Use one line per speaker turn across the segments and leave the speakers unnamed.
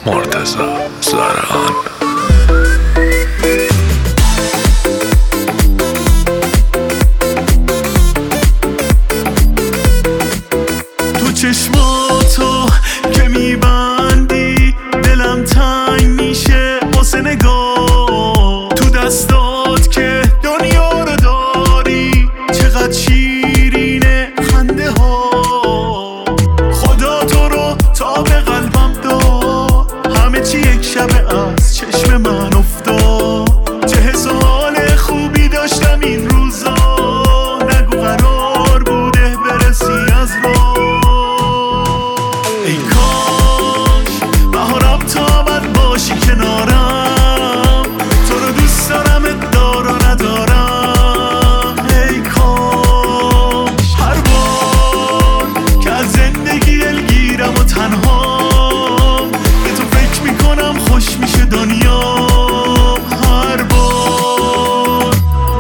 مرتضی زرهان.
تو چشماتو که میبندی دلم تنگ میشه واسه نگاه، تو دستات که دنیا رو داری چقدر شیرینه خنده ها. خدا تو رو تا به قلبم داد، همه چی یک شبه از چشم من افتاد. چه حس و حال خوبی داشتم این روزا، نگو قرار بوده برسی از راه. ای کاش بهارم تا من باشی کنارم، تو رو دوست دارم دار و ندارم. ای کاش هر بار که از زندگی دلگیرم و تنهام، به تو فکر میکنم خوش میشه دنیا. هر بار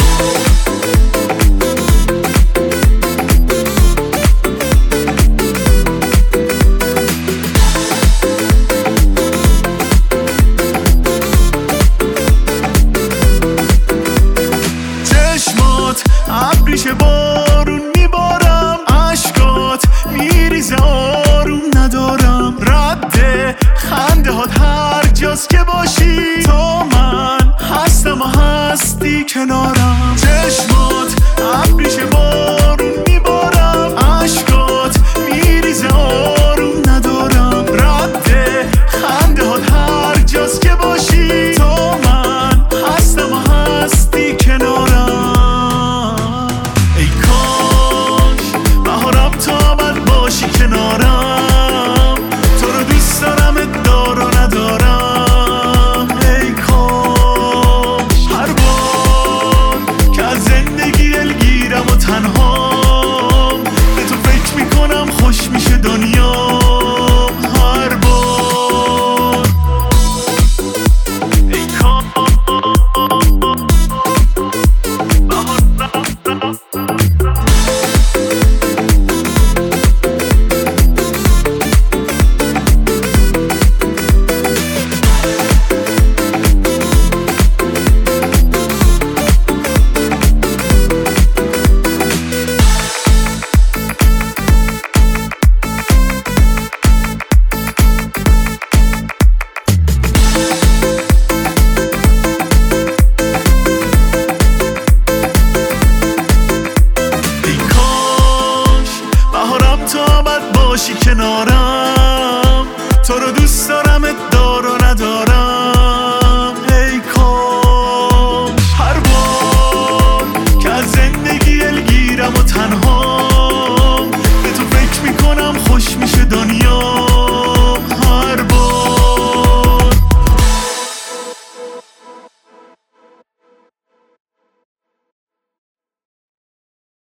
چشمات ابریشه بارون میبارم، عشقات میریزه آروم ندارم. رد خنده هات هر جاست که باشی، تو من هستم و هستی کنارم. چشمات ابریشه بارون میبارم، عشقات میریزه آروم ندارم. رد خنده هات هر جاست که باشی، تو من هستم و هستی کنارم. ای کاش بهارم تا من باشی کنارم، تو رو دوست دارم دار و ندارم. ای کاش هر بار که از زندگی دلگیرم و تنهام، به تو فکر میکنم خوش میشه دنیا. هر بار ای کاش تا من باشی کنارم، تو رو دوست دارم دار و ندارم.